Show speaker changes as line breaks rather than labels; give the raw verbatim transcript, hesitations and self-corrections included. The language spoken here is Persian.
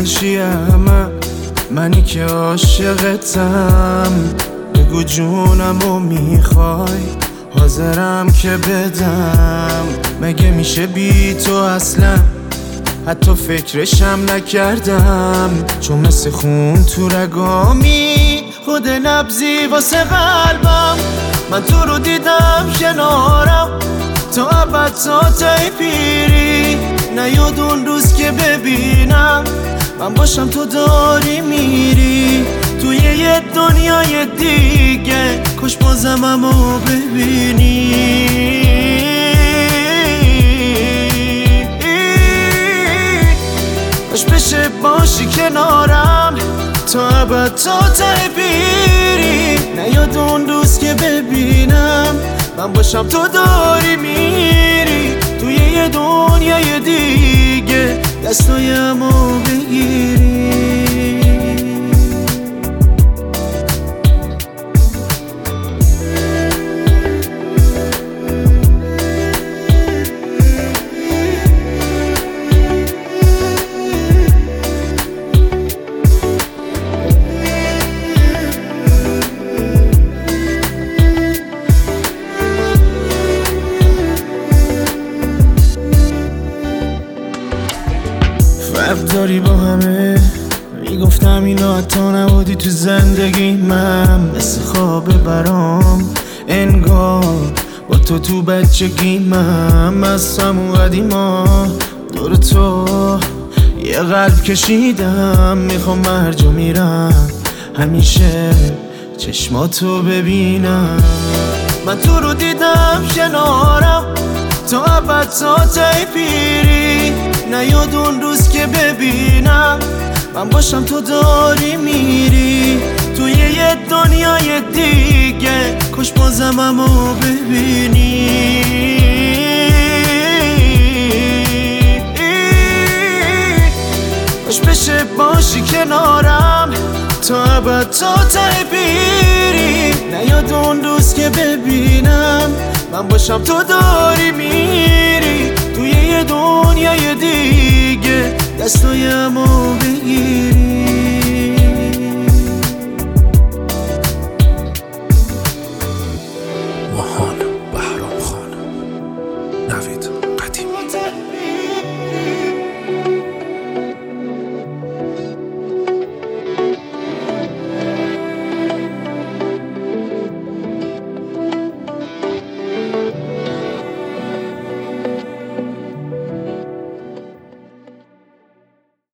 بشی همه منی که عاشقتم. بگو جونمو میخوای حاضرم که بدم. مگه میشه بی تو اصلا حتی فکرشم نکردم. چون مثل خون تو رگامی خود نبضی واسه قلبم. من تو رو دیدم کنارم تا ابد تا تای پیری. نیاد اون روز که ببینم من باشم تو داری میری توی یه دنیای دیگه. کاش بازم همو ببینی. کاش بشه باشی کنارم تا ابد تا تای پیری. نیاد اون روز که ببینم من باشم تو داری میری توی یه دنیای دیگه. دستایمو بگیری. فرق داری با همه میگفتم اینا حتی نبودی تو زندگی من. مثل خواب برام انگار با تو تو بچگی من. از همون قدیما دور تو یه قلب کشیدم. میخوام مرجا میرم همیشه چشماتو ببینم. من تو رو دیدم کنارم تا ابد تا تای پیری. نیاد اون روز که ببینم من باشم تو داری میری توی یه دنیای دیگه. کاش بازم همو ببینی. کاش بشه باشی کنارم تا ابد تا تای پیری. نیاد اون روز که ببینم من باشم تو داری میری توی یه دنیای دیگه. دستایمو بگیری.